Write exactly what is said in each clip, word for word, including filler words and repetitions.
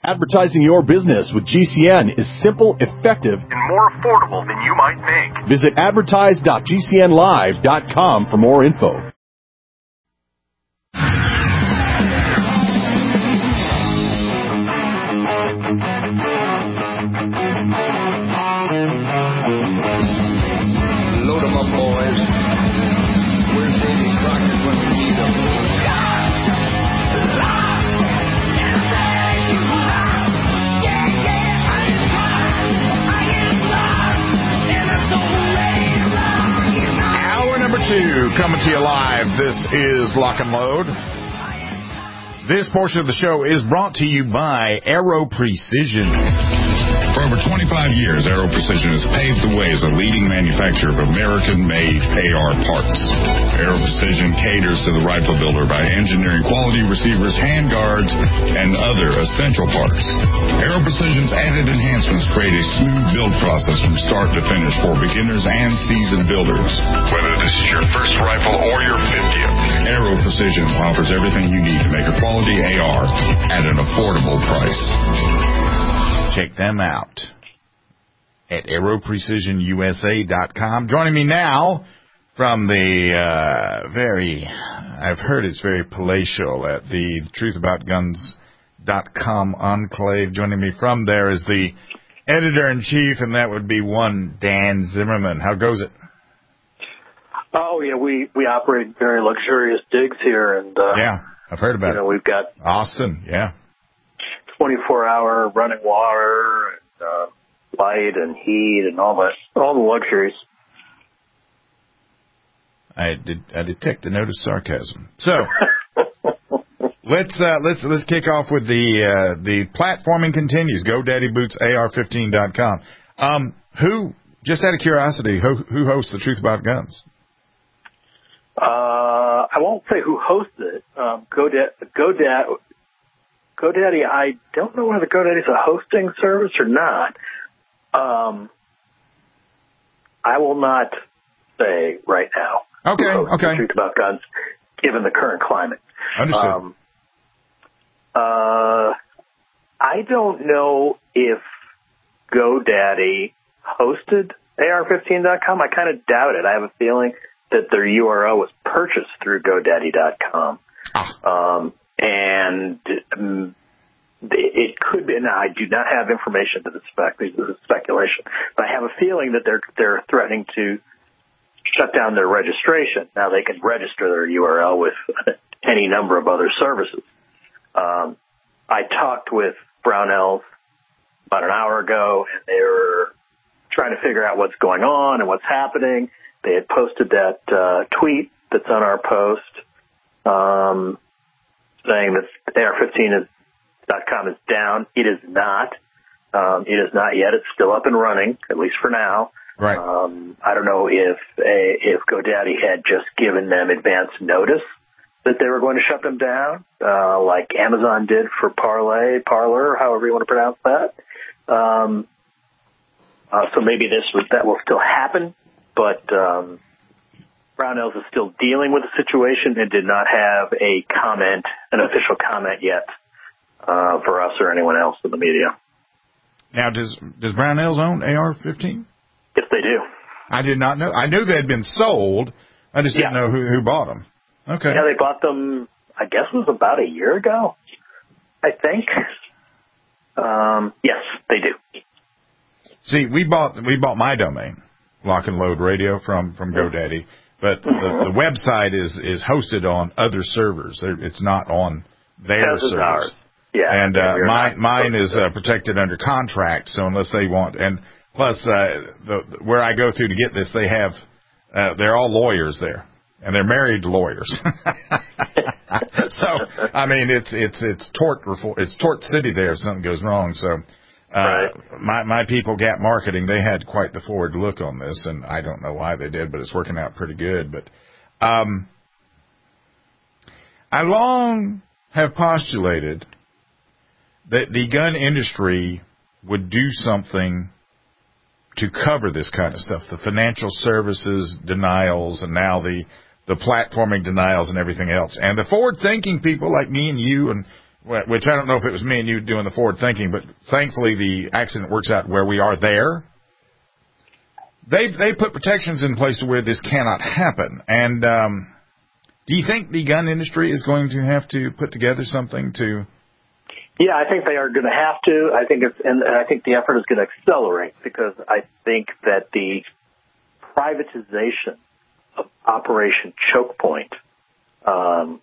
Advertising your business with G C N is simple, effective, and more affordable than you might think. Visit advertise dot g c n live dot com for more info. Load 'em up, boys. Where's Davy Crockett when we need him? Hour number two coming to you live. This is Lock and Load. This portion of the show is brought to you by Aero Precision. For over twenty-five years, Aero Precision has paved the way as a leading manufacturer of American-made A R parts. Aero Precision caters to the rifle builder by engineering quality receivers, handguards, and other essential parts. Aero Precision's added enhancements create a smooth build process from start to finish for beginners and seasoned builders. Whether this is your first rifle or your fiftieth, Aero Precision offers everything you need to make a quality A R at an affordable price. Check them out at aero precision u s a dot com. Joining me now from the uh, very, I've heard it's very palatial at the truth about guns dot com enclave. Joining me from there is the editor-in-chief, and that would be one Dan Zimmerman. How goes it? Oh, yeah, we, we operate very luxurious digs here. and uh, Yeah, I've heard about you know, it. We've got Austin, yeah. twenty-four hour running water, and, uh, light and heat, and all the all the luxuries. I did. I detect a note of sarcasm. So let's uh, let's let's kick off with the uh, the platforming continues. GoDaddy Boots A R fifteen dot com. Um, who? Just out of curiosity, who who hosts the Truth About Guns? Uh, I won't say who hosts it. Um, GoDaddy. GoDaddy GoDaddy, I don't know whether GoDaddy is a hosting service or not. Um, I will not say right now. Okay, okay. The Truth About Guns, given the current climate. Understood. Um, uh, I don't know if GoDaddy hosted A R fifteen dot com. I kind of doubt it. I have a feeling that their U R L was purchased through GoDaddy dot com. Ah. Um, and um, it could be. Now, I do not have information to this effect. This is speculation, but I have a feeling that they're they're threatening to shut down their registration. Now, they can register their U R L with any number of other services. Um, I talked with Brownells about an hour ago, and they were trying to figure out what's going on and what's happening. They had posted that uh, tweet that's on our post. Um, saying that A R fifteen dot com is down. It is not. Um, it is not yet. It's still up and running, at least for now. Right. Um, I don't know if a, if GoDaddy had just given them advance notice that they were going to shut them down, uh, like Amazon did for Parlay, Parler, however you want to pronounce that. Um, uh, so maybe this was, that will still happen, but um, Brownells is still dealing with the situation and did not have a comment, an official comment yet uh, for us or anyone else in the media. Now, does does Brownells own A R fifteen? Yes, they do. I did not know. I knew they had been sold. I just didn't Yeah. know who, who bought them. Okay. Yeah, they bought them, I guess it was about a year ago, I think. Um, yes, they do. See, we bought we bought my domain, Lock and Load Radio, from, from GoDaddy. But the, the website is, is hosted on other servers. It's not on their As is servers. ours. Yeah. And yeah, uh, mine, mine is uh, protected under contract, so unless they want, and plus uh, the, where I go through to get this, they have, uh, they're all lawyers there, and they're married lawyers. So I mean, it's it's it's tort reform, it's tort city there if something goes wrong. So. Uh, right. my, my people, Gap Marketing, they had quite the forward look on this, and I don't know why they did, but it's working out pretty good. But, um, I long have postulated that the gun industry would do something to cover this kind of stuff, the financial services denials, and now the, the platforming denials and everything else. And the forward-thinking people like me and you and which I don't know if it was me and you doing the forward thinking, but thankfully the accident works out where we are there. They've, they put protections in place to where this cannot happen. And um, do you think the gun industry is going to have to put together something to... Yeah, I think they are going to have to. I think it's, and I think the effort is going to accelerate because I think that the privatization of Operation Choke Point um,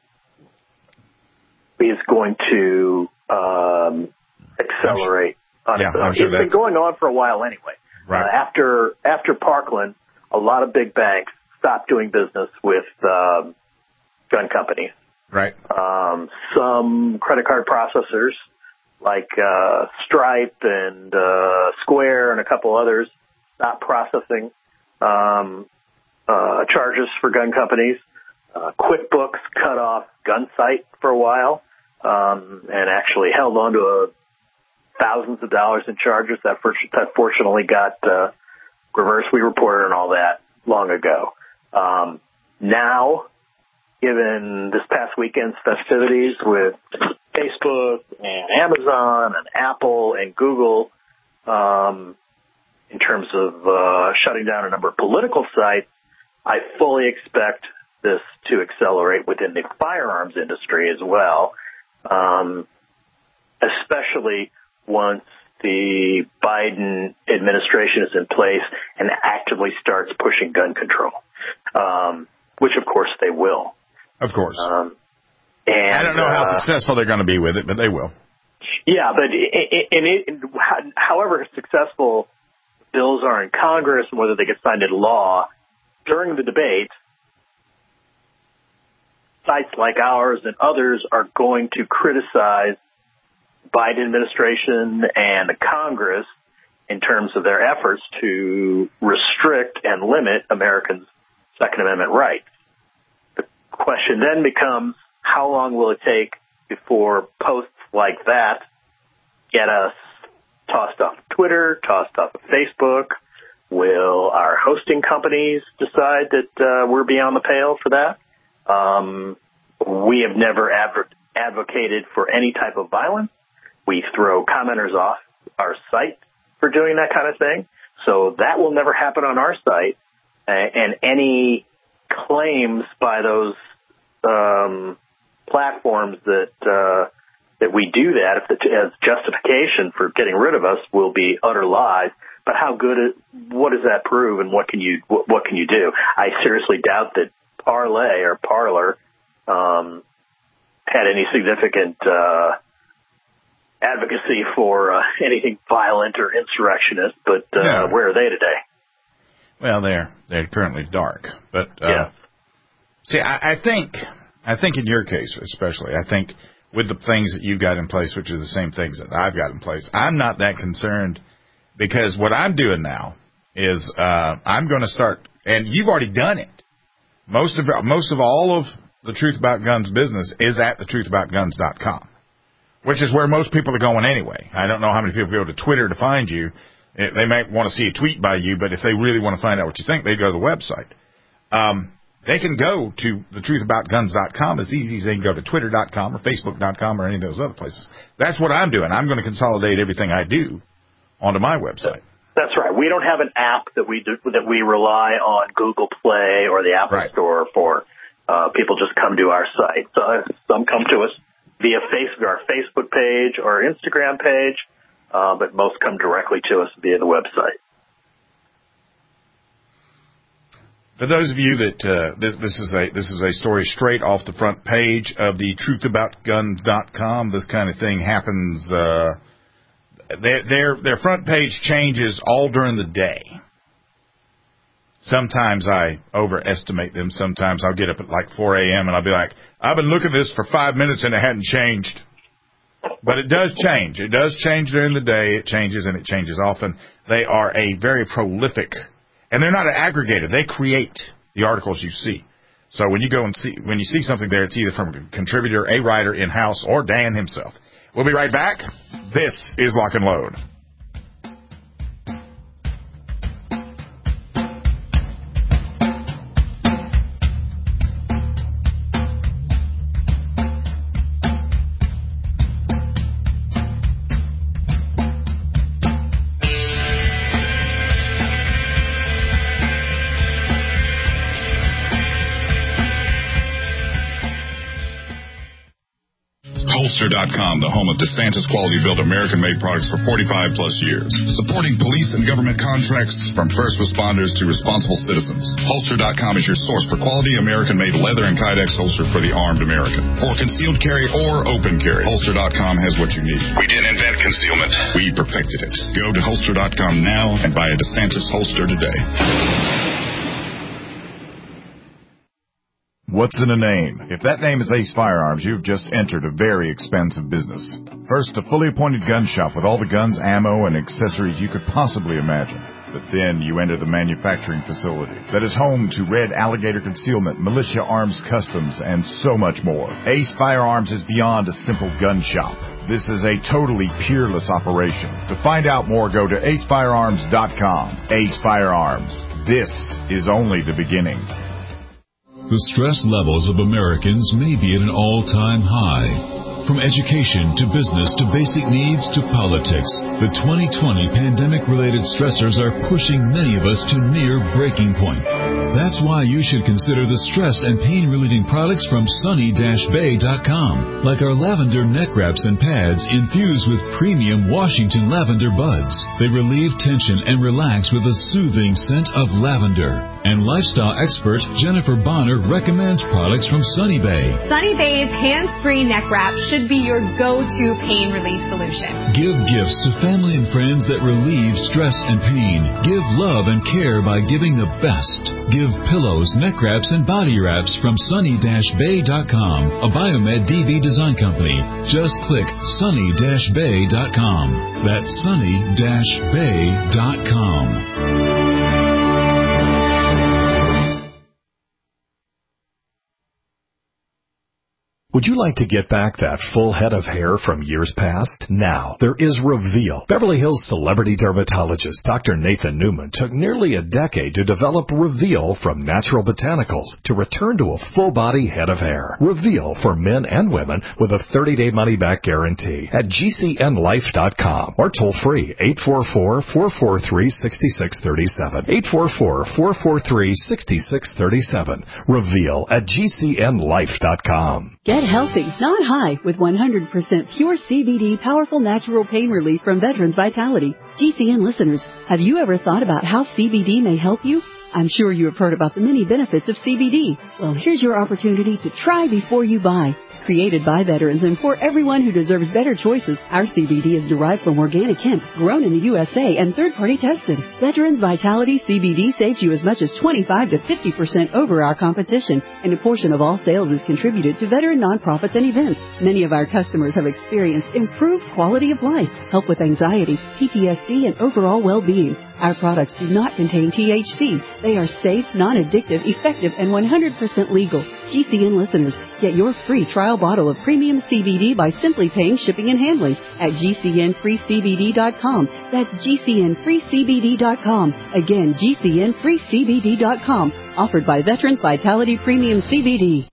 is going to um, accelerate. I'm sure, on yeah, I'm it's sure been that's... going on for a while anyway. Right. Uh, after after Parkland, a lot of big banks stopped doing business with um, gun companies. Right. Um, some credit card processors like uh, Stripe and uh, Square and a couple others stopped processing um, uh, charges for gun companies. Uh, QuickBooks cut off GunSight for a while um, and actually held on to a thousands of dollars in charges. That, for, that fortunately got uh, reversed. We reported on all that long ago. Um, now, given this past weekend's festivities with Facebook and Amazon and Apple and Google, um, in terms of uh, shutting down a number of political sites, I fully expect this to accelerate within the firearms industry as well, um, especially once the Biden administration is in place and actively starts pushing gun control, um, which, of course, they will. Of course. Um, and, I don't know how uh, successful they're going to be with it, but they will. Yeah, but in it, in, however successful bills are in Congress and whether they get signed into law, during the debate, sites like ours and others are going to criticize Biden administration and the Congress in terms of their efforts to restrict and limit Americans' Second Amendment rights. The question then becomes, how long will it take before posts like that get us tossed off of Twitter, tossed off of Facebook? Will our hosting companies decide that uh, we're beyond the pale for that? Um, we have never adver- advocated for any type of violence. We throw commenters off our site for doing that kind of thing. So that will never happen on our site. Uh, and any claims by those um, platforms that uh, that we do that if it, as justification for getting rid of us will be utter lies. But how good is, what does that prove, and what can you what, what can you do? I seriously doubt that Parlay or Parler um, had any significant uh, advocacy for uh, anything violent or insurrectionist. But uh, no. Where are they today? Well, they're they're currently dark. But uh, yeah. see, I, I think I think in your case especially, I think with the things that you've got in place, which are the same things that I've got in place, I'm not that concerned. Because what I'm doing now is uh, I'm going to start, and you've already done it. Most of most of all of the Truth About Guns business is at the truth about guns dot com, which is where most people are going anyway. I don't know how many people go to Twitter to find you. They might want to see a tweet by you, but if they really want to find out what you think, they go to the website. Um, they can go to the truth about guns dot com as easy as they can go to twitter dot com or facebook dot com or any of those other places. That's what I'm doing. I'm going to consolidate everything I do onto my website. That's right. We don't have an app that we do, that we rely on Google Play or the Apple right. Store for. Uh, people just come to our site. So some come to us via Facebook, our Facebook page or Instagram page, uh, but most come directly to us via the website. For those of you that uh, this this is a this is a story straight off the front page of the truth about guns dot com. This kind of thing happens. Uh, Their, their their front page changes all during the day. Sometimes I overestimate them. Sometimes I'll get up at like four a.m. and I'll be like, I've been looking at this for five minutes and it hadn't changed. But it does change. It does change during the day. It changes and it changes often. They are a very prolific, and they're not an aggregator. They create the articles you see. So when you go and see, when you see something there, it's either from a contributor, a writer in-house, or Dan himself. We'll be right back. This is Lock and Load. Holster dot com, the home of DeSantis quality-built American-made products for forty-five plus years. Supporting police and government contracts from first responders to responsible citizens. Holster dot com is your source for quality American-made leather and Kydex holster for the armed American. For concealed carry or open carry, Holster dot com has what you need. We didn't invent concealment. We perfected it. Go to Holster dot com now and buy a DeSantis holster today. What's in a name? If that name is Ace Firearms, you've just entered a very expensive business. First, a fully appointed gun shop with all the guns, ammo, and accessories you could possibly imagine. But then you enter the manufacturing facility that is home to Red Alligator Concealment, Militia Arms Customs, and so much more. Ace Firearms is beyond a simple gun shop. This is a totally peerless operation. To find out more, go to ace firearms dot com. Ace Firearms. This is only the beginning. The stress levels of Americans may be at an all-time high. From education to business to basic needs to politics, the twenty twenty pandemic-related stressors are pushing many of us to near breaking point. That's why you should consider the stress and pain-relieving products from sunny dash bay dot com, like our lavender neck wraps and pads infused with premium Washington lavender buds. They relieve tension and relax with a soothing scent of lavender. And lifestyle expert Jennifer Bonner recommends products from Sunny Bay. Sunny Bay's hands-free neck wrap should be your go-to pain relief solution. Give gifts to family and friends that relieve stress and pain. Give love and care by giving the best. Give pillows, neck wraps, and body wraps from sunny dash bay dot com, a Biomed D B design company. Just click sunny dash bay dot com. That's sunny dash bay dot com. Would you like to get back that full head of hair from years past? Now, there is Reveal. Beverly Hills celebrity dermatologist Doctor Nathan Newman took nearly a decade to develop Reveal from natural botanicals to return to a full-body head of hair. Reveal for men and women with a thirty-day money-back guarantee at G C N life dot com or toll-free eight four four, four four three, six six three seven. eight four four, four four three, six six three seven. Reveal at G C N life dot com. Get healthy, not high, with one hundred percent pure C B D powerful natural pain relief from Veterans Vitality. G C N listeners, have you ever thought about how C B D may help you? I'm sure you have heard about the many benefits of C B D. Well, here's your opportunity to try before you buy. Created by veterans and for everyone who deserves better choices, our C B D is derived from organic hemp, grown in the U S A and third-party tested. Veterans Vitality C B D saves you as much as twenty-five to fifty percent over our competition, and a portion of all sales is contributed to veteran nonprofits and events. Many of our customers have experienced improved quality of life, help with anxiety, P T S D, and overall well-being. Our products do not contain T H C. They are safe, non-addictive, effective, and one hundred percent legal. G C N listeners, get your free trial bottle of premium C B D by simply paying shipping and handling at G C N free C B D dot com. That's G C N free C B D dot com. Again, G C N free C B D dot com. Offered by Veterans Vitality Premium C B D.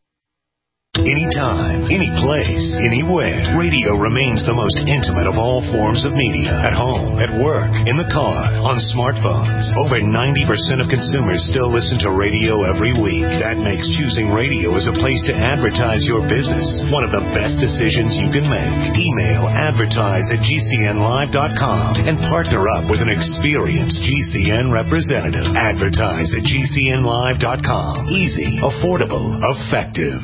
Anytime, any place, anywhere, radio remains the most intimate of all forms of media. At home, at work, in the car, on smartphones. Over ninety percent of consumers still listen to radio every week. That makes choosing radio as a place to advertise your business one of the best decisions you can make. Email advertise at G C N live dot com and partner up with an experienced G C N representative. Advertise at G C N live dot com. Easy, affordable, effective.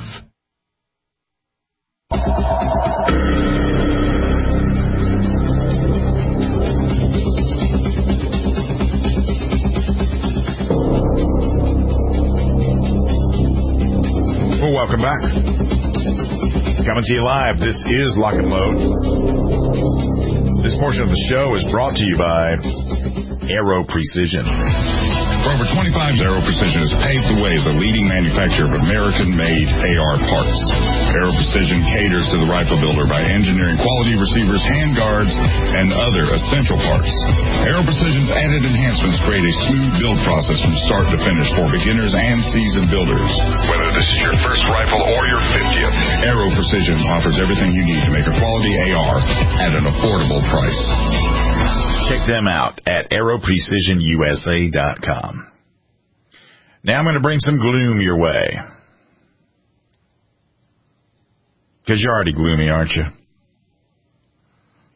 Well, welcome back. Coming to you live, this is Lock and Load. This portion of the show is brought to you by Aero Precision. For over twenty-five years, Aero Precision has paved the way as a leading manufacturer of American-made A R parts. Aero Precision caters to the rifle builder by engineering quality receivers, handguards, and other essential parts. Aero Precision's added enhancements create a smooth build process from start to finish for beginners and seasoned builders. Whether this is your first rifle or your fiftieth, Aero Precision offers everything you need to make a quality A R at an affordable price. Check them out at aero precision U S A dot com. Now I'm going to bring some gloom your way. Because you're already gloomy, aren't you?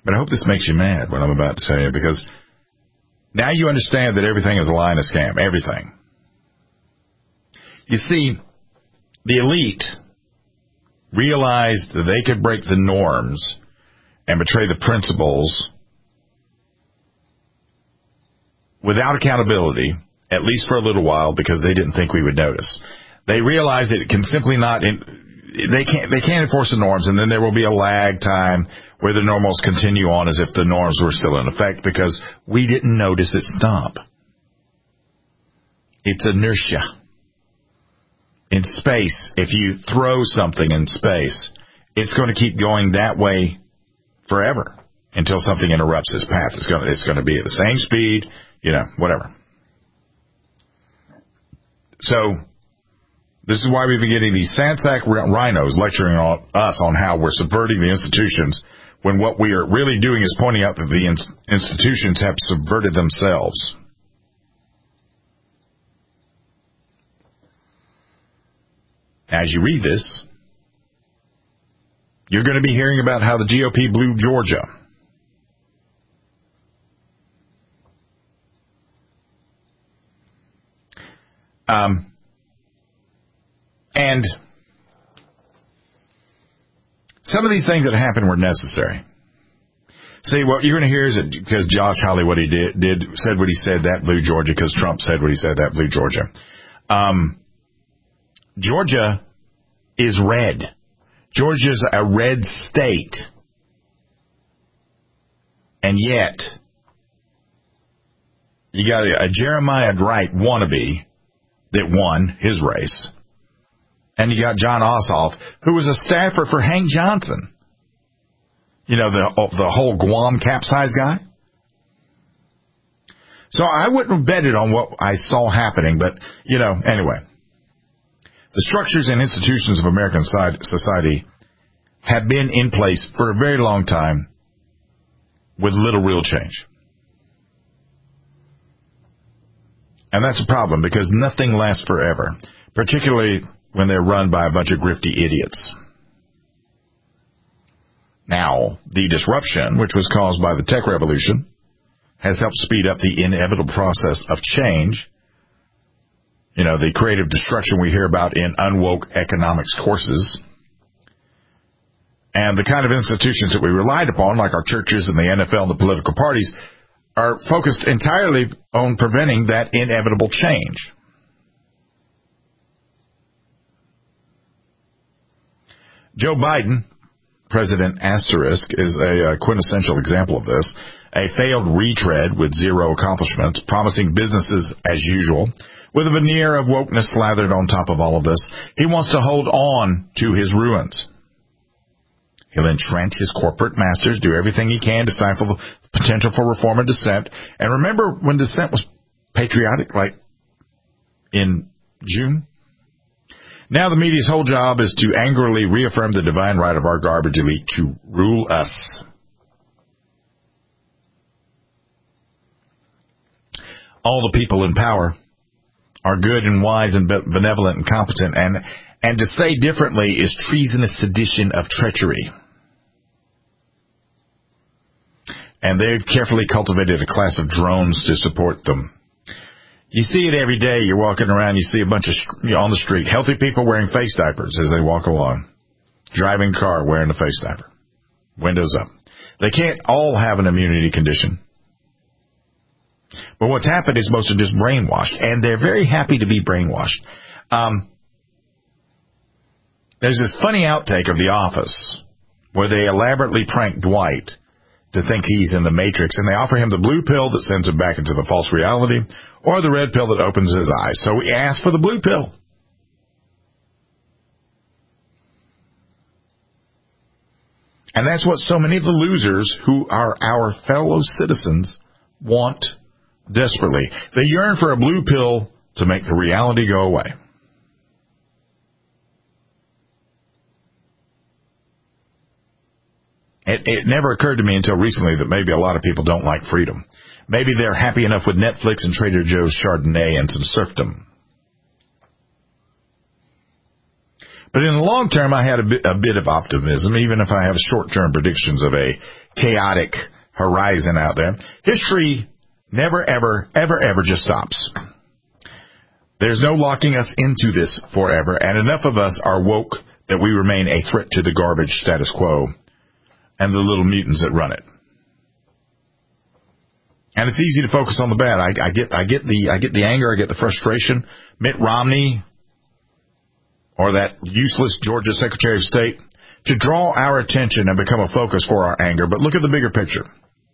But I hope this makes you mad, what I'm about to say, because now you understand that everything is a lie and a scam. Everything. You see, the elite realized that they could break the norms and betray the principles without accountability, at least for a little while, because they didn't think we would notice. They realized that it can simply not, in, they can't, they can't enforce the norms, and then there will be a lag time where the normals continue on as if the norms were still in effect because we didn't notice it stop. It's inertia. In space, if you throw something in space, it's going to keep going that way forever until something interrupts its path. It's going to, it's going to be at the same speed, you know, whatever. So, this is why we've been getting these Sandsack rhinos lecturing on us on how we're subverting the institutions, when what we are really doing is pointing out that the in- institutions have subverted themselves. As you read this, you're going to be hearing about how the G O P blew Georgia. Um, and some of these things that happened were necessary. See, what you're going to hear is that because Josh Hawley, what he did, did said what he said, that blew Georgia, because Trump said what he said, that blew Georgia. Um, Georgia is red. Georgia's a red state. And yet, you got a, a Jeremiah Wright wannabe that won his race. And you got John Ossoff, who was a staffer for Hank Johnson. You know, the the whole Guam capsize guy. So I wouldn't have betted on what I saw happening, but, you know, anyway. The structures and institutions of American society have been in place for a very long time with little real change. And that's a problem, because nothing lasts forever, particularly when they're run by a bunch of grifty idiots. Now, the disruption, which was caused by the tech revolution, has helped speed up the inevitable process of change. You know, the creative destruction we hear about in unwoke economics courses. And the kind of institutions that we relied upon, like our churches and the N F L and the political parties, are focused entirely on preventing that inevitable change. Joe Biden, President Asterisk, is a, a quintessential example of this. A failed retread with zero accomplishments, promising businesses as usual, with a veneer of wokeness slathered on top of all of this. He wants to hold on to his ruins. He'll entrench his corporate masters, do everything he can to stifle the potential for reform and dissent. And remember when dissent was patriotic, like in June? Now the media's whole job is to angrily reaffirm the divine right of our garbage elite to rule us. All the people in power are good and wise and benevolent and competent, and, and to say differently is treasonous sedition of treachery. And they've carefully cultivated a class of drones to support them. You see it every day. You're walking around, you see a bunch of, you know, on the street, healthy people wearing face diapers as they walk along. Driving car wearing a face diaper. Windows up. They can't all have an immunity condition. But what's happened is most are just brainwashed, and they're very happy to be brainwashed. Um, there's this funny outtake of The Office where they elaborately prank Dwight to think he's in the Matrix, and they offer him the blue pill that sends him back into the false reality, or the red pill that opens his eyes. So he asks for the blue pill. And that's what so many of the losers who are our fellow citizens want desperately. They yearn for a blue pill to make the reality go away. It, it never occurred to me until recently that maybe a lot of people don't like freedom. Maybe they're happy enough with Netflix and Trader Joe's Chardonnay and some serfdom. But in the long term, I had a bit, a bit of optimism, even if I have short-term predictions of a chaotic horizon out there. History never, ever, ever, ever just stops. There's no locking us into this forever, and enough of us are woke that we remain a threat to the garbage status quo and the little mutants that run it. And it's easy to focus on the bad. I, I get, I get the, I get the anger, I get the frustration. Mitt Romney, or that useless Georgia Secretary of State, to draw our attention and become a focus for our anger. But look at the bigger picture.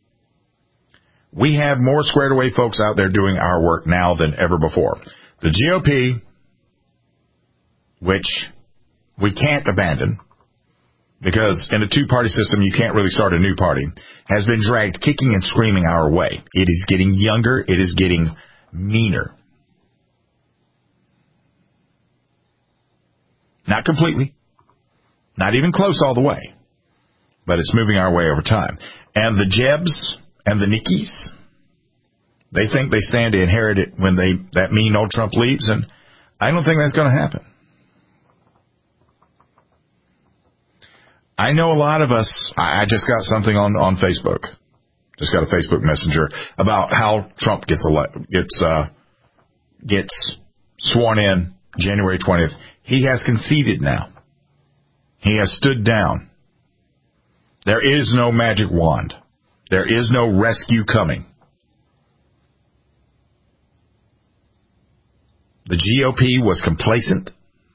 We have more squared away folks out there doing our work now than ever before. The G O P, which we can't abandon, because in a two-party system you can't really start a new party, has been dragged kicking and screaming our way. It is getting younger. It is getting meaner. Not completely. Not even close all the way. But it's moving our way over time. And the Jebs and the Nickies, they think they stand to inherit it when they that mean old Trump leaves, and I don't think that's going to happen. I know a lot of us, I just got something on, on Facebook, just got a Facebook Messenger, about how Trump gets ele- gets uh, gets sworn in January twentieth. He has conceded now. He has stood down. There is no magic wand. There is no rescue coming. The G O P was complacent.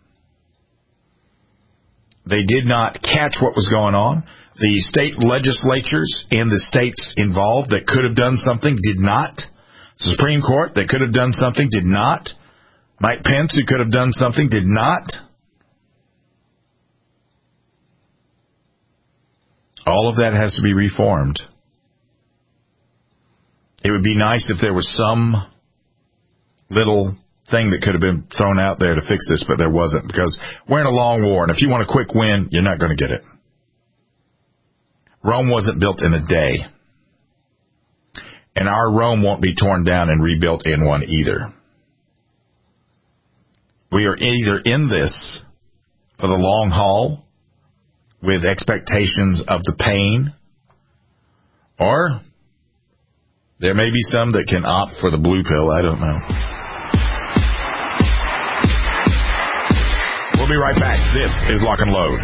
They did not catch what was going on. The state legislatures in the states involved that could have done something did not. The Supreme Court that could have done something did not. Mike Pence, who could have done something, did not. All of that has to be reformed. It would be nice if there was some little thing that could have been thrown out there to fix this, but there wasn't, because we're in a long war, and if you want a quick win, you're not going to get it. Rome wasn't built in a day. And our Rome won't be torn down and rebuilt in one either. We are either in this for the long haul with expectations of the pain, or there may be some that can opt for the blue pill. I don't know. We'll be right back. This is Lock and Load.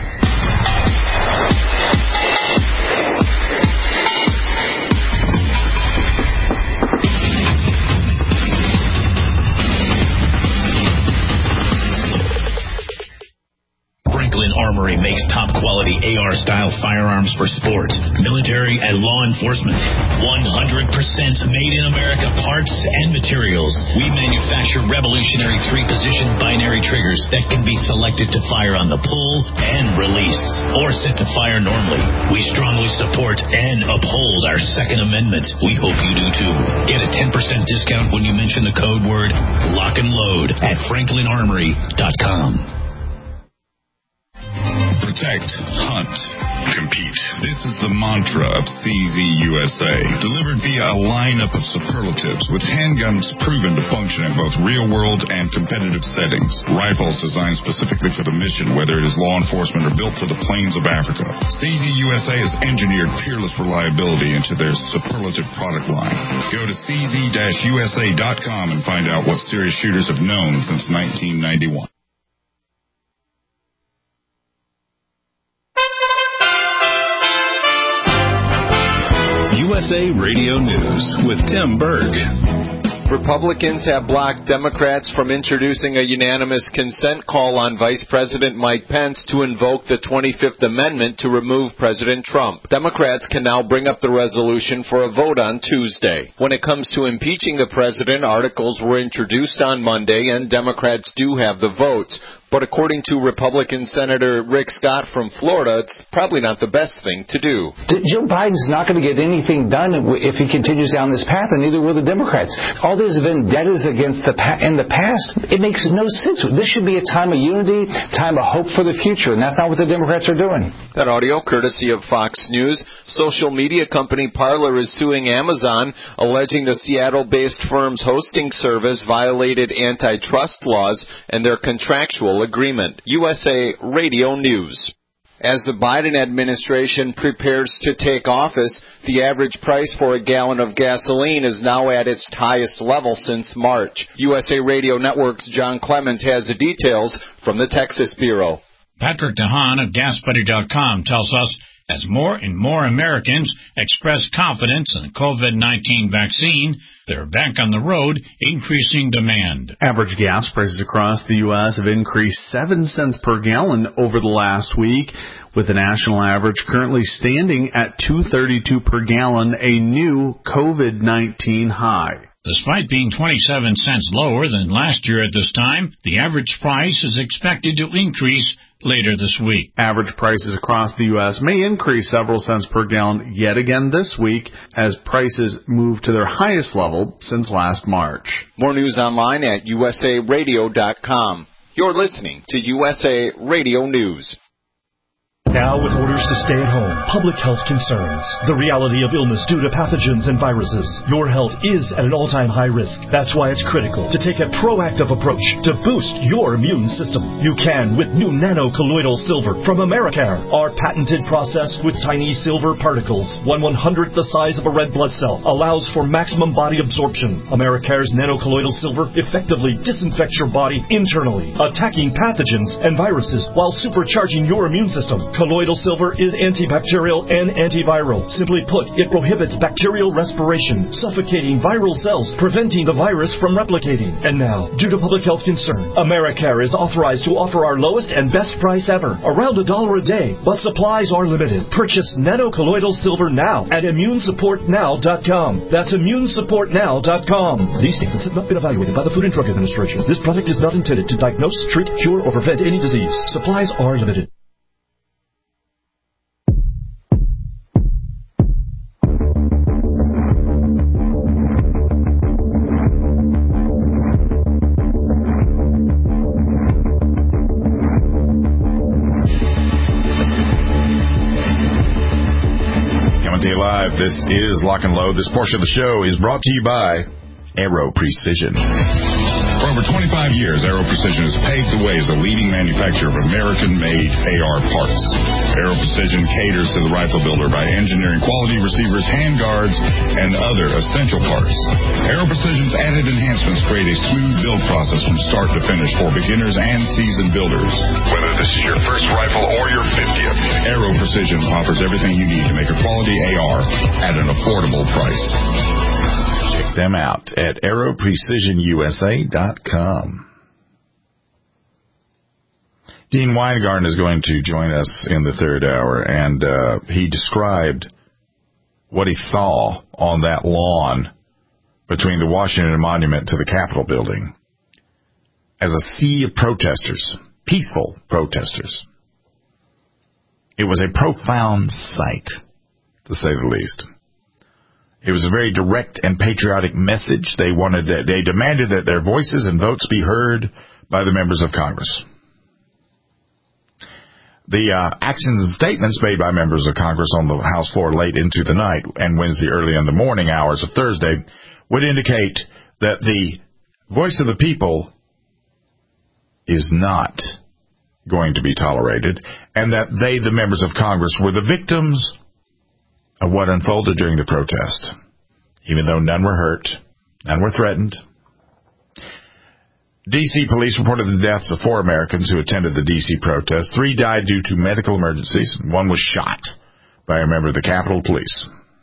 Franklin Armory makes top-quality A R-style firearms for sport, military, and law enforcement. one hundred percent made in America parts and materials. We manufacture revolutionary three-position binary triggers that can be selected to fire on the pull and release, or set to fire normally. We strongly support and uphold our Second Amendment. We hope you do too. Get a ten percent discount when you mention the code word Lock and Load at franklin armory dot com. Protect, hunt, compete. This is the mantra of C Z U S A, delivered via a lineup of superlatives with handguns proven to function in both real-world and competitive settings. Rifles designed specifically for the mission, whether it is law enforcement or built for the plains of Africa. C Z U S A has engineered peerless reliability into their superlative product line. Go to c z dash u s a dot com and find out what serious shooters have known since nineteen ninety-one. U S A Radio News with Tim Berg. Republicans have blocked Democrats from introducing a unanimous consent call on Vice President Mike Pence to invoke the twenty-fifth Amendment to remove President Trump. Democrats can now bring up the resolution for a vote on Tuesday. When it comes to impeaching the president, articles were introduced on Monday, and Democrats do have the votes. But according to Republican Senator Rick Scott from Florida, it's probably not the best thing to do. Joe Biden's not going to get anything done if he continues down this path, and neither will the Democrats. All these vendettas against the pa- in the past, it makes no sense. This should be a time of unity, time of hope for the future, and that's not what the Democrats are doing. That audio, courtesy of Fox News. Social media company Parler is suing Amazon, alleging the Seattle-based firm's hosting service violated antitrust laws and their contractual agreement. U S A Radio News. As the Biden administration prepares to take office, the average price for a gallon of gasoline is now at its highest level since March. U S A Radio Network's John Clemens has the details from the Texas Bureau. Patrick DeHaan of Gas Buddy dot com tells us as more and more Americans express confidence in the COVID nineteen vaccine, they're back on the road, increasing demand. Average gas prices across the U S have increased seven cents per gallon over the last week, with the national average currently standing at two thirty-two per gallon, a new COVID nineteen high. Despite being twenty-seven cents lower than last year at this time, the average price is expected to increase later this week. Average prices across the U S may increase several cents per gallon yet again this week as prices move to their highest level since last March. More news online at U S A Radio dot com. You're listening to U S A Radio News. Now with orders to stay at home, public health concerns, the reality of illness due to pathogens and viruses, your health is at an all-time high risk. That's why it's critical to take a proactive approach to boost your immune system. You can with new nano-colloidal silver from Americare. Our patented process with tiny silver particles, one one-hundredth the size of a red blood cell, allows for maximum body absorption. Americare's nano-colloidal silver effectively disinfects your body internally, attacking pathogens and viruses while supercharging your immune system. Colloidal silver is antibacterial and antiviral. Simply put, it prohibits bacterial respiration, suffocating viral cells, preventing the virus from replicating. And now, due to public health concern, Americare is authorized to offer our lowest and best price ever, around a dollar a day. But supplies are limited. Purchase nano-colloidal silver now at immune support now dot com. That's immune support now dot com. These statements have not been evaluated by the Food and Drug Administration. This product is not intended to diagnose, treat, cure, or prevent any disease. Supplies are limited. Live. This is Lock and Load. This portion of the show is brought to you by Aero Precision. For over twenty-five years, Aero Precision has paved the way as a leading manufacturer of American-made A R parts. Aero Precision caters to the rifle builder by engineering quality receivers, handguards, and other essential parts. Aero Precision's added enhancements create a smooth build process from start to finish for beginners and seasoned builders. Whether this is your first rifle or your fiftieth, Aero Precision offers everything you need to make a quality A R at an affordable price. Check them out at aero precision U S A dot com. Dean Weingarten is going to join us in the third hour, and uh, he described what he saw on that lawn between the Washington Monument to the Capitol building as a sea of protesters, peaceful protesters. It was a profound sight, to say the least. It was a very direct and patriotic message. They wanted that, they demanded that their voices and votes be heard by the members of Congress. The uh, actions and statements made by members of Congress on the House floor late into the night and Wednesday early in the morning hours of Thursday would indicate that the voice of the people is not going to be tolerated, and that they, the members of Congress, were the victims of what unfolded during the protest, even though none were hurt, none were threatened. D C police reported the deaths of four Americans who attended the D C protest. Three died due to medical emergencies. One was shot by a member of the Capitol Police.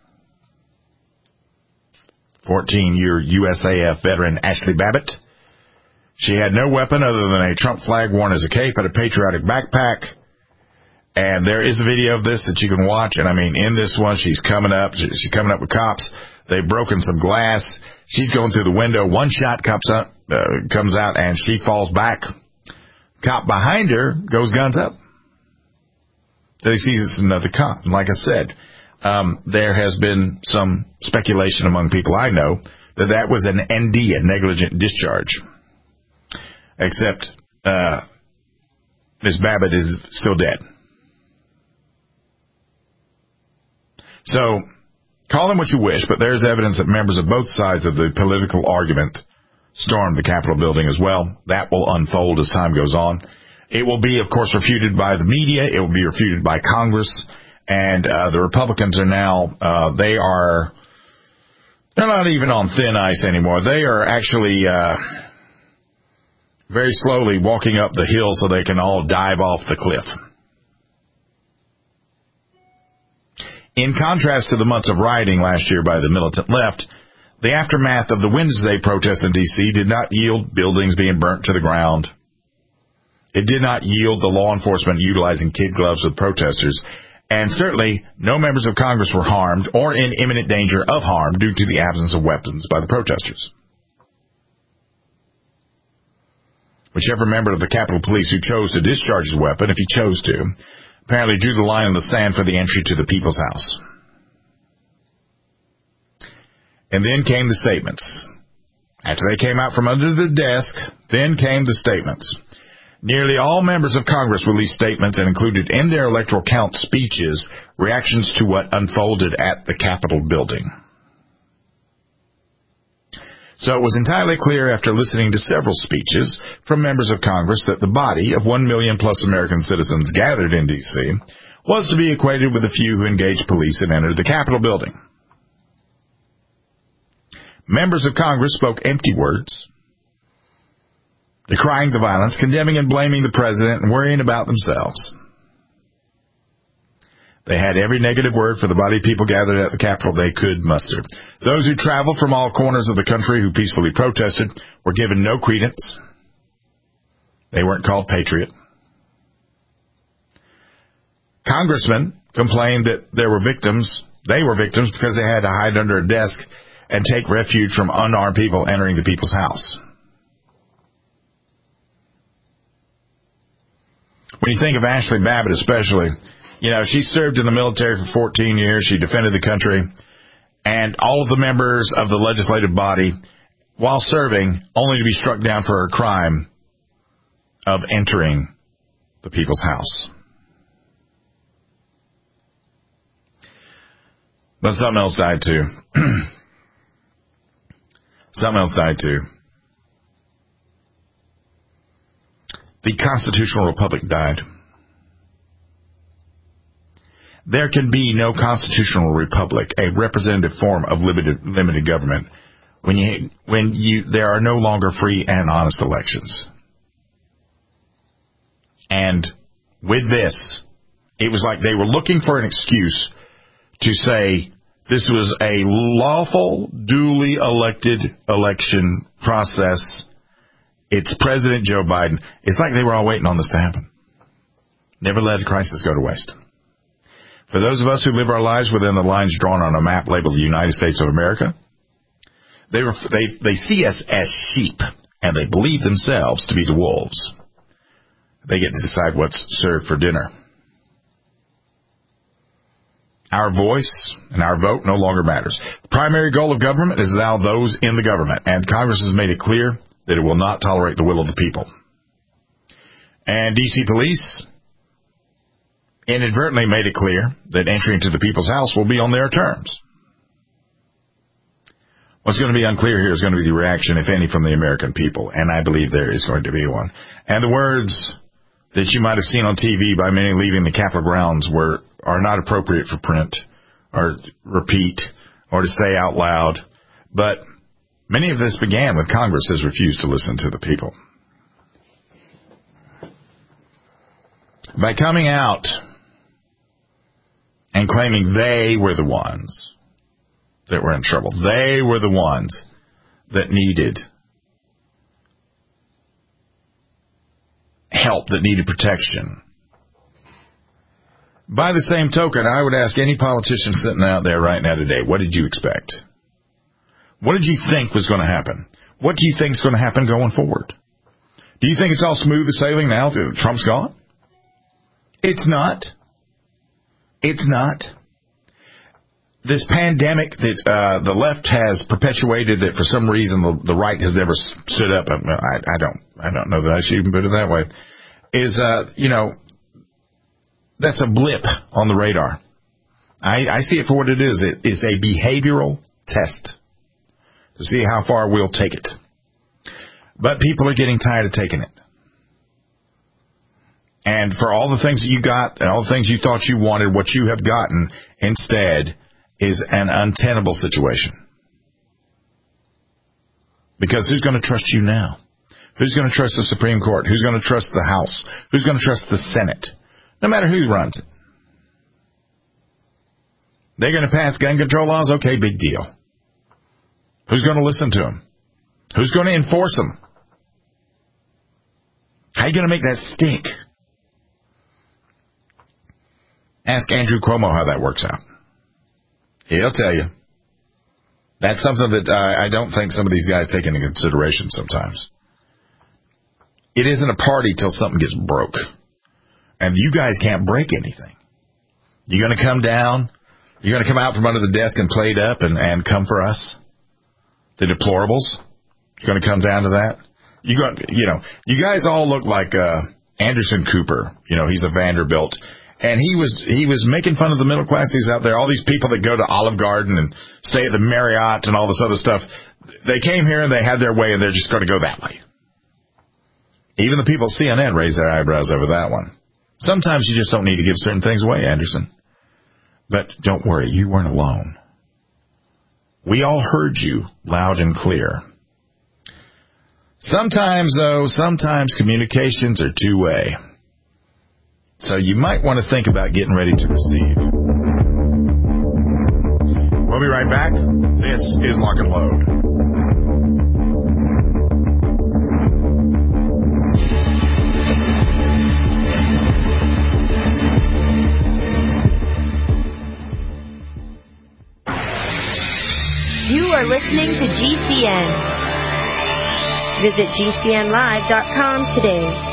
fourteen-year U S A F veteran Ashley Babbitt. She had no weapon other than a Trump flag worn as a cape and a patriotic backpack. And there is a video of this that you can watch. And I mean, in this one, she's coming up. She's coming up with cops. They've broken some glass. She's going through the window. One shot comes up, uh, comes out, and she falls back. Cop behind her goes guns up. So he sees it's another cop. And like I said, um, there has been some speculation among people I know that that was an N D, a negligent discharge. Except uh, Miz Babbitt is still dead. So, call them what you wish, but there's evidence that members of both sides of the political argument stormed the Capitol building as well. That will unfold as time goes on. It will be, of course, refuted by the media. It will be refuted by Congress. And uh, the Republicans are now, uh, they are, they're not even on thin ice anymore. They are actually uh, very slowly walking up the hill so they can all dive off the cliff. In contrast to the months of rioting last year by the militant left, the aftermath of the Wednesday protests in D C did not yield buildings being burnt to the ground. It did not yield the law enforcement utilizing kid gloves with protesters. And certainly, no members of Congress were harmed or in imminent danger of harm due to the absence of weapons by the protesters. Whichever member of the Capitol Police who chose to discharge his weapon, if he chose to, apparently drew the line in the sand for the entry to the People's House. And then came the statements. After they came out from under the desk, then came the statements. Nearly all members of Congress released statements and included in their electoral count speeches reactions to what unfolded at the Capitol building. So it was entirely clear after listening to several speeches from members of Congress that the body of one million plus American citizens gathered in D C was to be equated with a few who engaged police and entered the Capitol building. Members of Congress spoke empty words, decrying the violence, condemning and blaming the president, and worrying about themselves. They had every negative word for the body of people gathered at the Capitol they could muster. Those who traveled from all corners of the country who peacefully protested were given no credence. They weren't called patriot. Congressmen complained that there were victims. They were victims because they had to hide under a desk and take refuge from unarmed people entering the People's House. When you think of Ashley Babbitt especially, you know, she served in the military for fourteen years. She defended the country. And all of the members of the legislative body, while serving, only to be struck down for her crime of entering the People's House. But something else died too. Something else died too. The constitutional republic died. There can be no constitutional republic, a representative form of limited limited government, when you when you there are no longer free and honest elections. And with this, it was like they were looking for an excuse to say this was a lawful, duly elected election process. It's President Joe Biden. It's like they were all waiting on this to happen. Never let a crisis go to waste. For those of us who live our lives within the lines drawn on a map labeled the United States of America, they, were, they, they see us as sheep, and they believe themselves to be the wolves. They get to decide what's served for dinner. Our voice and our vote no longer matters. The primary goal of government is now those in the government, and Congress has made it clear that it will not tolerate the will of the people. And D C Police inadvertently made it clear that entry into the People's House will be on their terms. What's going to be unclear here is going to be the reaction, if any, from the American people, and I believe there is going to be one. And the words that you might have seen on T V by many leaving the Capitol grounds were are not appropriate for print or repeat or to say out loud, but many of this began with Congress has refused to listen to the people. By coming out and claiming they were the ones that were in trouble, they were the ones that needed help, that needed protection. By the same token, I would ask any politician sitting out there right now today, what did you expect? What did you think was going to happen? What do you think is going to happen going forward? Do you think it's all smooth sailing now that Trump's gone? It's not. It's not. This pandemic that uh, the left has perpetuated, that for some reason the, the right has never stood up. I, I don't. I don't know that I should even put it that way. Is uh, you know, that's a blip on the radar. I, I see it for what it is. It is a behavioral test to see how far we'll take it. But people are getting tired of taking it. And for all the things that you got and all the things you thought you wanted, what you have gotten instead is an untenable situation. Because who's going to trust you now? Who's going to trust the Supreme Court? Who's going to trust the House? Who's going to trust the Senate? No matter who runs it. They're going to pass gun control laws? Okay, big deal. Who's going to listen to them? Who's going to enforce them? How are you going to make that stick? Ask Andrew Cuomo how that works out. He'll tell you. That's something that uh, I don't think some of these guys take into consideration sometimes. It isn't a party till something gets broke. And you guys can't break anything. You're going to come down. You're going to come out from under the desk and plate up and, and come for us? The deplorables? You're going to come down to that? You got, you know, you guys all look like uh, Anderson Cooper. You know, he's a Vanderbilt. And he was he was making fun of the middle classes out there, all these people that go to Olive Garden and stay at the Marriott and all this other stuff. They came here and they had their way and they're just going to go that way. Even the people at C N N raised their eyebrows over that one. Sometimes you just don't need to give certain things away, Anderson. But don't worry, you weren't alone. We all heard you loud and clear. Sometimes, though, sometimes communications are two-way. So you might want to think about getting ready to receive. We'll be right back. This is Lock and Load. You are listening to G C N. Visit G C N live dot com today.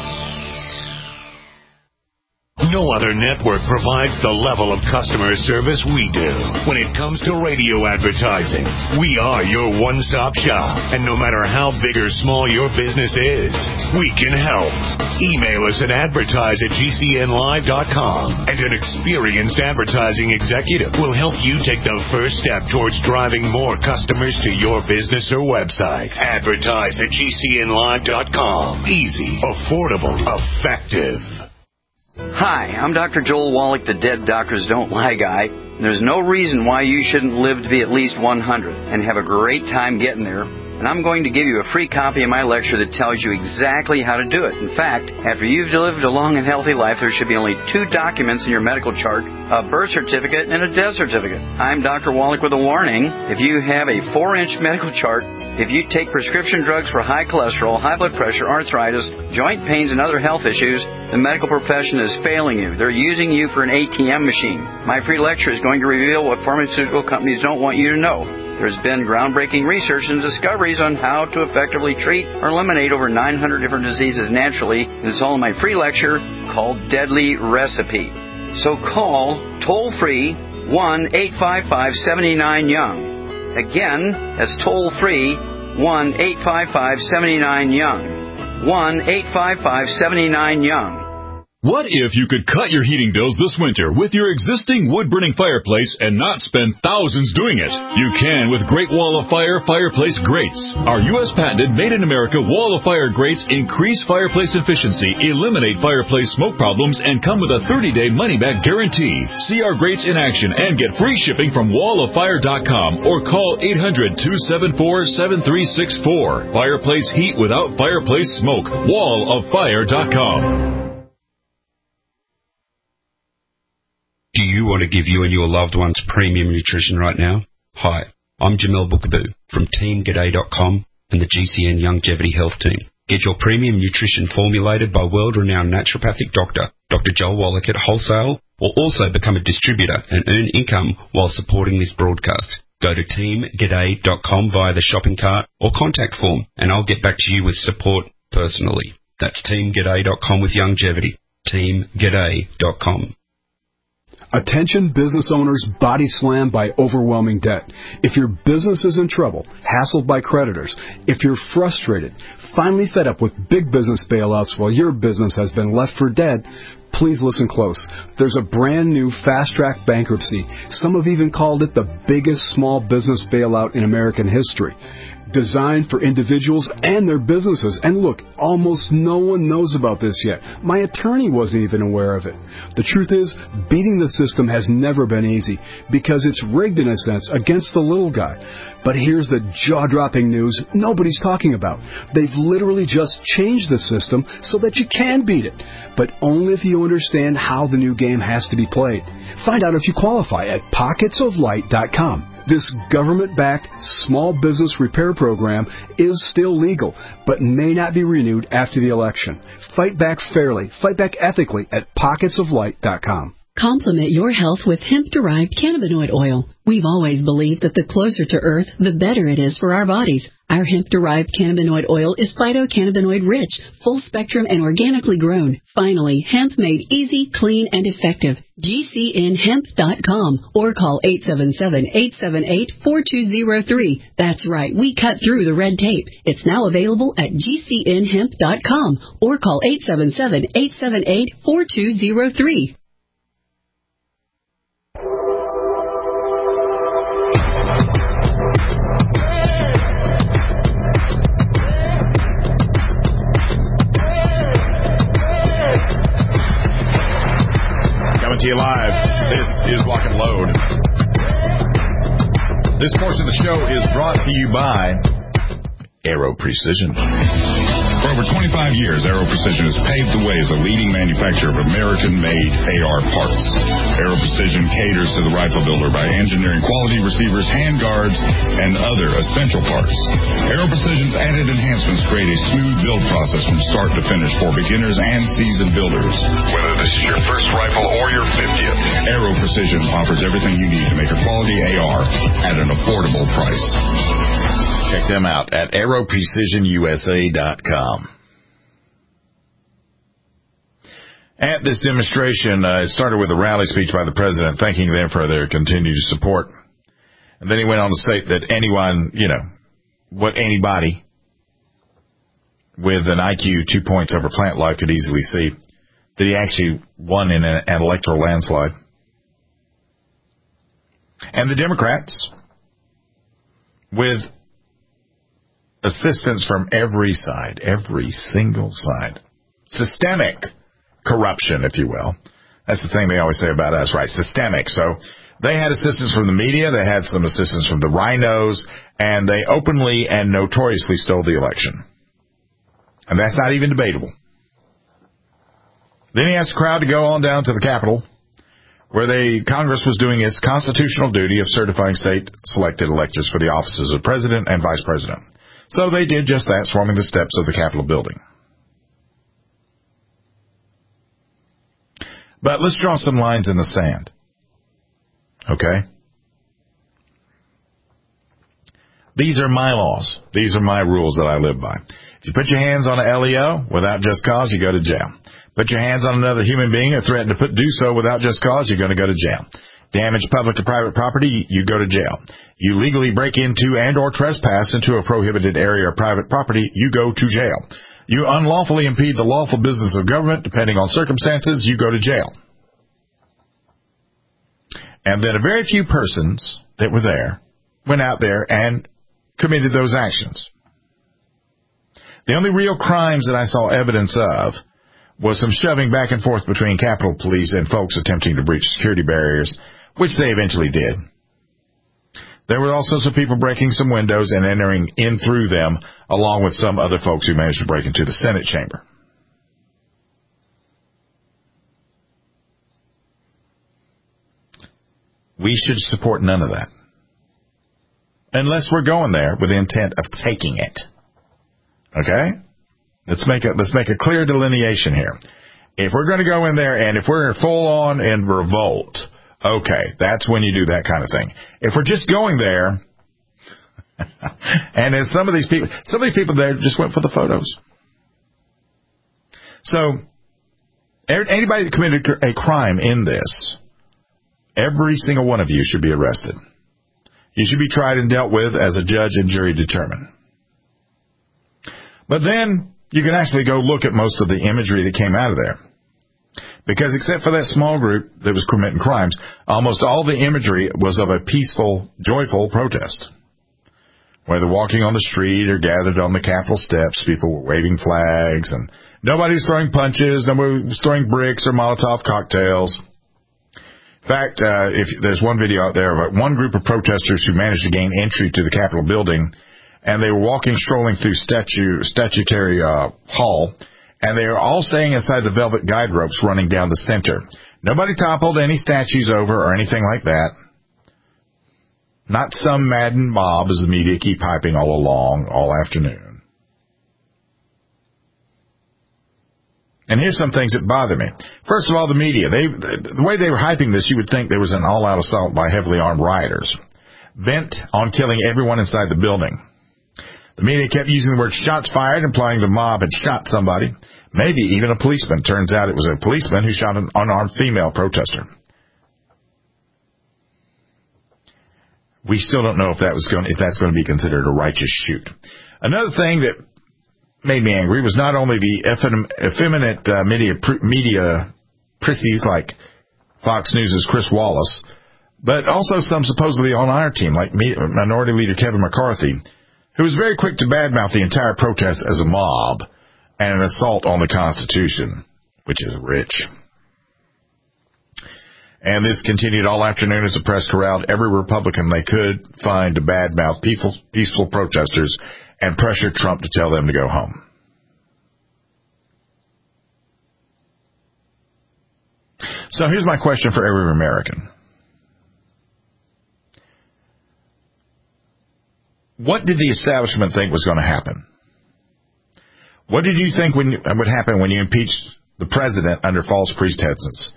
No other network provides the level of customer service we do. When it comes to radio advertising, we are your one-stop shop. And no matter how big or small your business is, we can help. Email us at advertise at G C N live dot com, and an experienced advertising executive will help you take the first step towards driving more customers to your business or website. Advertise at G C N live dot com. Easy, affordable, effective. Hi, I'm Doctor Joel Wallach, the Dead Doctors Don't Lie guy. There's no reason why you shouldn't live to be at least one hundred and have a great time getting there. And I'm going to give you a free copy of my lecture that tells you exactly how to do it. In fact, after you've lived a long and healthy life, there should be only two documents in your medical chart, a birth certificate and a death certificate. I'm Doctor Wallach with a warning. If you have a four-inch medical chart, if you take prescription drugs for high cholesterol, high blood pressure, arthritis, joint pains, and other health issues, the medical profession is failing you. They're using you for an A T M machine. My free lecture is going to reveal what pharmaceutical companies don't want you to know. There's been groundbreaking research and discoveries on how to effectively treat or eliminate over nine hundred different diseases naturally. And it's all in my free lecture called Deadly Recipe. So call toll-free one eight five five, seven nine, young. Again, that's toll-free one eight five five, seven nine, young. one eight five five, seven nine, young. What if you could cut your heating bills this winter with your existing wood-burning fireplace and not spend thousands doing it? You can with Great Wall of Fire Fireplace Grates. Our U S patented made-in-America Wall of Fire grates increase fireplace efficiency, eliminate fireplace smoke problems, and come with a thirty-day money-back guarantee. See our grates in action and get free shipping from wall of fire dot com or call eight hundred, two seven four, seven three six four. Fireplace heat without fireplace smoke. wall of fire dot com. Do you want to give you and your loved ones premium nutrition right now? Hi, I'm Jamel Bookaboo from team g'day dot com and the G C N Longevity Health Team. Get your premium nutrition formulated by world-renowned naturopathic doctor, Doctor Joel Wallach at wholesale, or also become a distributor and earn income while supporting this broadcast. Go to team g'day dot com via the shopping cart or contact form, and I'll get back to you with support personally. That's team g'day dot com with longevity. team g'day dot com. Attention business owners body slammed by overwhelming debt. If your business is in trouble, hassled by creditors, if you're frustrated, finally fed up with big business bailouts while your business has been left for dead, Please listen close. There's a brand new fast-track bankruptcy. Some have even called it the biggest small business bailout in American history. Designed for individuals and their businesses. And look, almost no one knows about this yet. My attorney wasn't even aware of it. The truth is, beating the system has never been easy because it's rigged in a sense against the little guy. But here's the jaw-dropping news nobody's talking about. They've literally just changed the system so that you can beat it, but only if you understand how the new game has to be played. Find out if you qualify at pockets of light dot com. This government-backed small business repair program is still legal, but may not be renewed after the election. Fight back fairly, fight back ethically at pockets of light dot com. Complement your health with hemp-derived cannabinoid oil. We've always believed that the closer to Earth, the better it is for our bodies. Our hemp-derived cannabinoid oil is phytocannabinoid rich, full spectrum, and organically grown. Finally, hemp made easy, clean, and effective. G C N hemp dot com or call eight seven seven, eight seven eight, four two zero three. That's right, we cut through the red tape. It's now available at G C N hemp dot com or call eight seven seven, eight seven eight, four two zero three. To you live. This is Lock and Load. This portion of the show is brought to you by Aero Precision. For over twenty-five years, Aero Precision has paved the way as a leading manufacturer of American-made A R parts. Aero Precision caters to the rifle builder by engineering quality receivers, handguards, and other essential parts. Aero Precision's added enhancements create a smooth build process from start to finish for beginners and seasoned builders. Whether this is your first rifle or your fiftieth, Aero Precision offers everything you need to make a quality A R at an affordable price. Check them out at aero precision U S A dot com. At this demonstration, uh, it started with a rally speech by the president thanking them for their continued support. And then he went on to state that anyone, you know, what anybody with an I Q two points over plant life could easily see, that he actually won in an, an electoral landslide. And the Democrats, with assistance from every side, every single side. Systemic corruption, if you will. That's the thing they always say about us, right? Systemic. So they had assistance from the media, they had some assistance from the rhinos, and they openly and notoriously stole the election. And that's not even debatable. Then he asked the crowd to go on down to the Capitol, where they, Congress was doing its constitutional duty of certifying state-selected electors for the offices of president and vice president. So they did just that, swarming the steps of the Capitol building. But let's draw some lines in the sand. Okay? These are my laws. These are my rules that I live by. If you put your hands on an L E O without just cause, you go to jail. Put your hands on another human being and threaten to put, do so without just cause, you're going to go to jail. Damage public or private property, you go to jail. You legally break into and or trespass into a prohibited area or private property, you go to jail. You unlawfully impede the lawful business of government, depending on circumstances, you go to jail. And then a very few persons that were there went out there and committed those actions. The only real crimes that I saw evidence of was some shoving back and forth between Capitol Police and folks attempting to breach security barriers, which they eventually did. There were also some people breaking some windows and entering in through them, along with some other folks who managed to break into the Senate chamber. We should support none of that. Unless we're going there with the intent of taking it. Okay? Let's make a, let's make a clear delineation here. If we're going to go in there and if we're full on in revolt, okay, that's when you do that kind of thing. If we're just going there, and then some of these people, some of these people there just went for the photos. So, anybody that committed a crime in this, every single one of you should be arrested. You should be tried and dealt with as a judge and jury determine. But then, you can actually go look at most of the imagery that came out of there. Because except for that small group that was committing crimes, almost all the imagery was of a peaceful, joyful protest. Whether walking on the street or gathered on the Capitol steps, people were waving flags, and nobody was throwing punches, nobody was throwing bricks or Molotov cocktails. In fact, uh, if there's one video out there of one group of protesters who managed to gain entry to the Capitol building, and they were walking, strolling through statue, statutory uh, hall, and they were all staying inside the velvet guide ropes running down the center. Nobody toppled any statues over or anything like that. Not some maddened mob, as the media keep hyping all along, all afternoon. And here's some things that bother me. First of all, the media. They, the way they were hyping this, you would think there was an all-out assault by heavily armed rioters, bent on killing everyone inside the building. The media kept using the word shots fired, implying the mob had shot somebody, maybe even a policeman. Turns out it was a policeman who shot an unarmed female protester. We still don't know if that was going, if that's going to be considered a righteous shoot. Another thing that made me angry was not only the effeminate uh, media, media prissies like Fox News' Chris Wallace, but also some supposedly on our team, like Minority Leader Kevin McCarthy, who was very quick to badmouth the entire protest as a mob and an assault on the Constitution, which is rich. And this continued all afternoon as the press corralled every Republican they could find to badmouth peaceful, peaceful protesters and pressure Trump to tell them to go home. So here's my question for every American. What did the establishment think was going to happen? What did you think when, would happen when you impeached the president under false pretenses?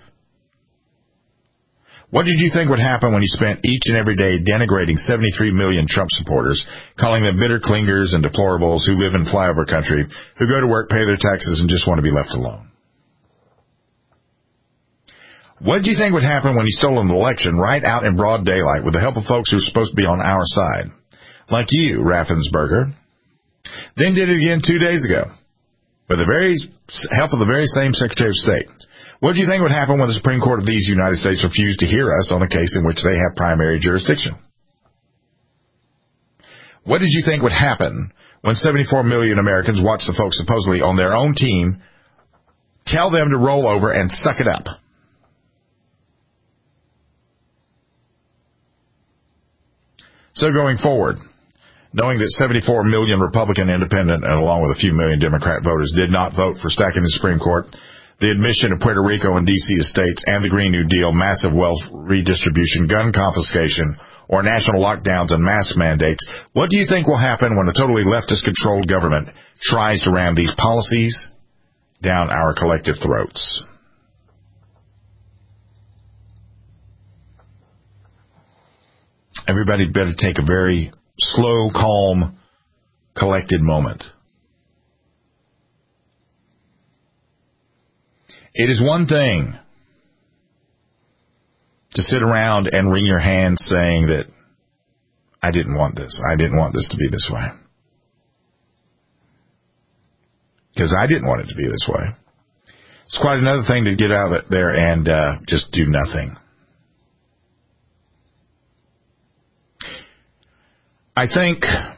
What did you think would happen when you spent each and every day denigrating seventy-three million Trump supporters, calling them bitter clingers and deplorables who live in flyover country, who go to work, pay their taxes, and just want to be left alone? What did you think would happen when you stole an election right out in broad daylight with the help of folks who were supposed to be on our side? Like you, Raffensperger. Then did it again two days ago with the very help of the very same Secretary of State. What do you think would happen when the Supreme Court of these United States refused to hear us on a case in which they have primary jurisdiction? What did you think would happen when seventy-four million Americans watched the folks supposedly on their own team tell them to roll over and suck it up? So going forward, knowing that seventy-four million Republican independent and along with a few million Democrat voters did not vote for stacking the Supreme Court, the admission of Puerto Rico and D C estates and the Green New Deal, massive wealth redistribution, gun confiscation, or national lockdowns and mask mandates, what do you think will happen when a totally leftist-controlled government tries to ram these policies down our collective throats? Everybody better take a very slow, calm, collected moment. It is one thing to sit around and wring your hands saying that I didn't want this. I didn't want this to be this way. Because I didn't want it to be this way. It's quite another thing to get out there and uh, just do nothing. I think,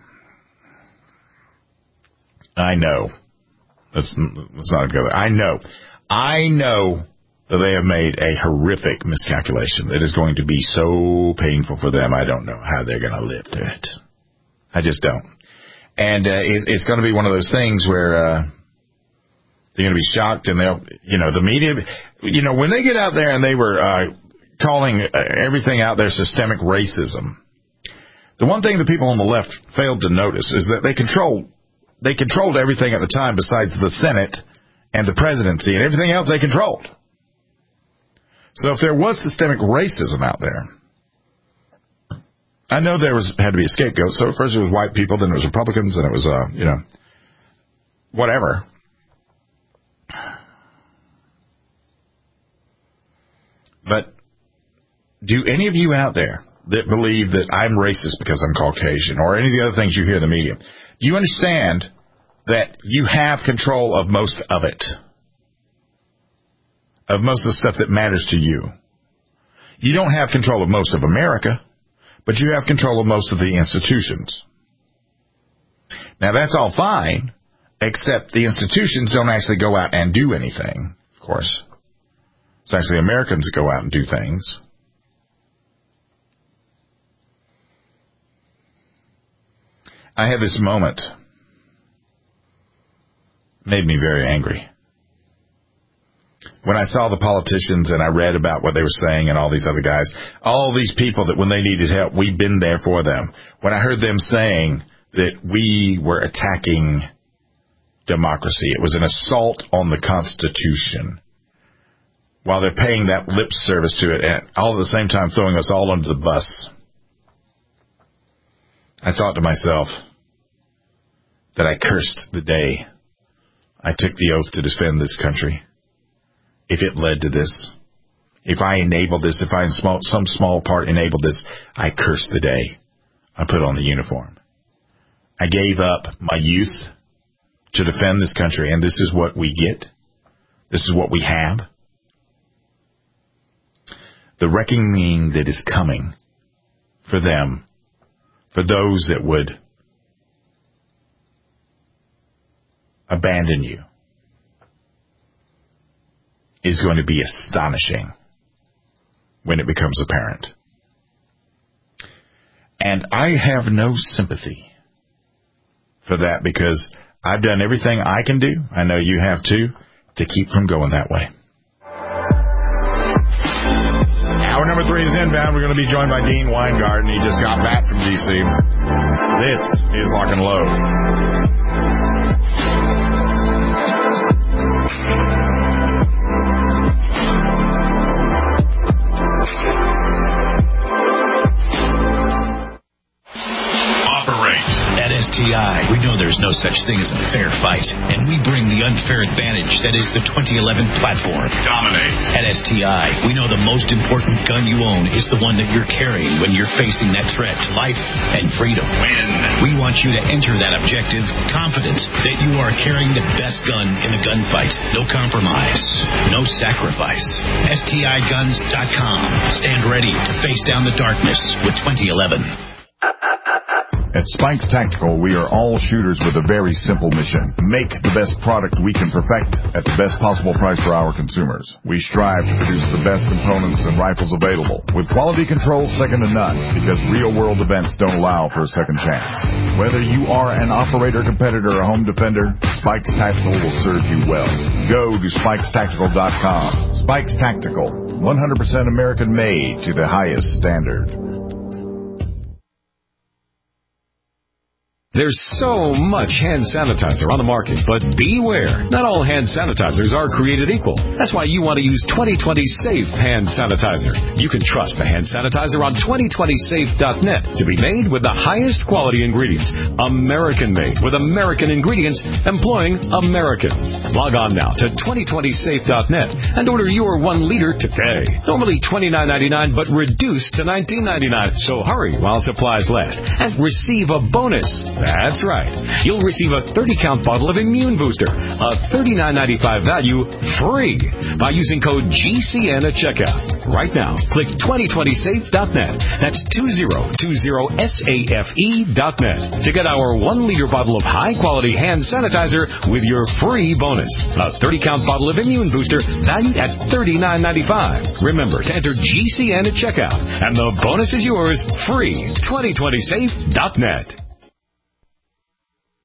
I know, let's, let's not go there. I know, I know that they have made a horrific miscalculation that is going to be so painful for them. I don't know how they're going to live through it. I just don't. And uh, it, it's going to be one of those things where uh, they're going to be shocked, and they'll, you know, the media, you know, when they get out there and they were uh, calling everything out there systemic racism. The one thing the people on the left failed to notice is that they controlled they controlled everything at the time besides the Senate and the presidency, and everything else they controlled. So if there was systemic racism out there, I know there was had to be a scapegoat. So first it was white people, then it was Republicans, and it was uh, you know, whatever. But do any of you out there that believe that I'm racist because I'm Caucasian, or any of the other things you hear in the media, do you understand that you have control of most of it? of most of the stuff that matters to you. You don't have control of most of America, but you have control of most of the institutions. Now, that's all fine, except the institutions don't actually go out and do anything, of course. It's actually Americans that go out and do things. I had this moment. Made me very angry. When I saw the politicians and I read about what they were saying and all these other guys, all these people that when they needed help, we've been there for them. When I heard them saying that we were attacking democracy, it was an assault on the Constitution, while they're paying that lip service to it and all at the same time throwing us all under the bus. I thought to myself that I cursed the day I took the oath to defend this country. If it led to this, if I enabled this, if I in small, some small part enabled this, I cursed the day I put on the uniform. I gave up my youth to defend this country, and this is what we get. This is what we have. The reckoning that is coming for them, for those that would abandon you, is going to be astonishing when it becomes apparent. And I have no sympathy for that because I've done everything I can do, I know you have too, to keep from going that way. Hour number three is inbound. We're going to be joined by Dean Weingarten. He just got back from D C. This is Lock and Load. At S T I, we know there's no such thing as a fair fight, and we bring the unfair advantage that is the twenty eleven platform. Dominate. At S T I, we know the most important gun you own is the one that you're carrying when you're facing that threat to life and freedom. Win. We want you to enter that objective confident that you are carrying the best gun in the gunfight. No compromise. No sacrifice. S T I guns dot com. Stand ready to face down the darkness with twenty eleven. At Spikes Tactical, we are all shooters with a very simple mission. Make the best product we can perfect at the best possible price for our consumers. We strive to produce the best components and rifles available, with quality control second to none, because real-world events don't allow for a second chance. Whether you are an operator, competitor, or home defender, Spikes Tactical will serve you well. Go to Spikes Tactical dot com. Spikes Tactical, one hundred percent American-made to the highest standard. There's so much hand sanitizer on the market, but beware. Not all hand sanitizers are created equal. That's why you want to use twenty twenty Safe Hand Sanitizer. You can trust the hand sanitizer on twenty twenty safe dot net to be made with the highest quality ingredients. American-made with American ingredients employing Americans. Log on now to twenty twenty safe dot net and order your one liter today. Normally twenty-nine ninety-nine, but reduced to nineteen ninety-nine. So hurry while supplies last and receive a bonus. That's right. You'll receive a thirty count bottle of Immune Booster, a thirty-nine ninety-five value, free by using code G C N at checkout. Right now, click twenty twenty safe dot net. That's two zero two zero safe dot net to get our one liter bottle of high-quality hand sanitizer with your free bonus. A thirty count bottle of Immune Booster valued at thirty-nine ninety-five. Remember to enter G C N at checkout, and the bonus is yours free. twenty twenty safe dot net.